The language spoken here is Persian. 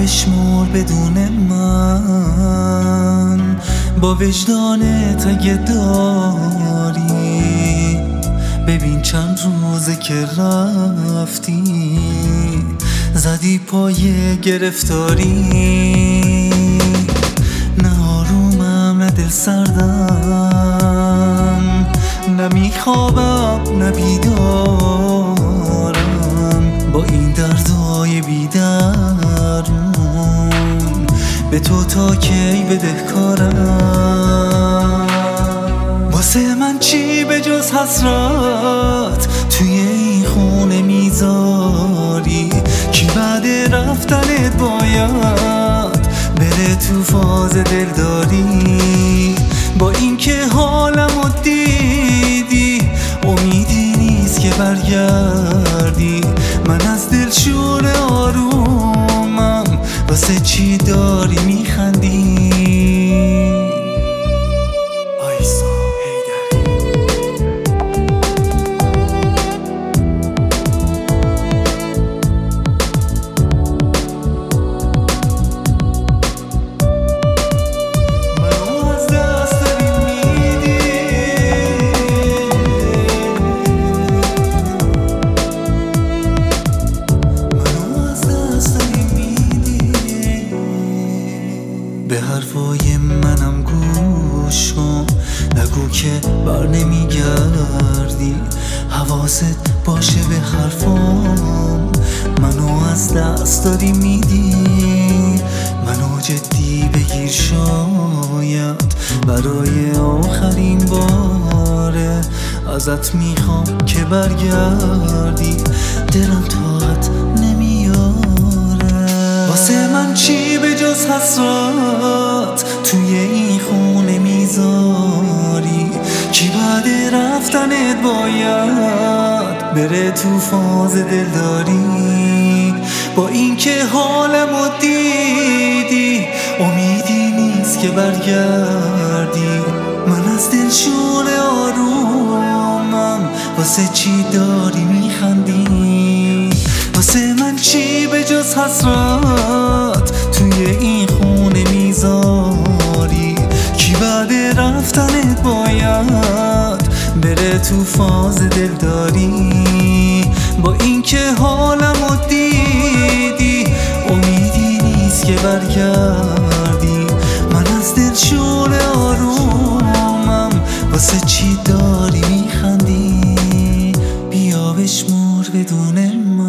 بشمر بدون من، با وجدانت اگه داری. ببین چند روزه که رفتی، زدی پای گرفتاری. نه آرومم نه دل سردم، نه میخوابم نه بیدارم. با این دردای بیدرمون به تو تا کی بدهکارم؟ واسه من چی به جز حسرت توی این خونه میذاری؟ کی بعد رفتنت باید بره تو فاز دلداری؟ با اینکه حالمو دیدی امیدی نیست که برگردی. من از دل شور آرومم، واسه چی داری میخندی؟ به حرفای منم گوش کن، نگو که بر نمیگردی. حواست باشه به حرفام، منو از دست داری میدی. منو جدی بگیر شاید برای آخرین باره. ازت میخوام که برگردی، دلم طاقت نمیاره. واسه من چی به جز حسرت توی این خونه میذاری؟ کی بعد رفتنت باید بره تو فاز دلداری؟ با اینکه حالمو دیدی امیدی نیست که برگردی. من از دل شور آرومم، واسه چی داری میخندی؟ واسه من چی به جز حسرت توی این خونه میذاری؟ کی بعد رفتنت باید بره تو فاز دلداری؟ با اینکه حالمو دیدی امیدی نیست که برگردی. من از دل شور آرومم، واسه چی داری میخندی؟ بیا بشمر بدون من.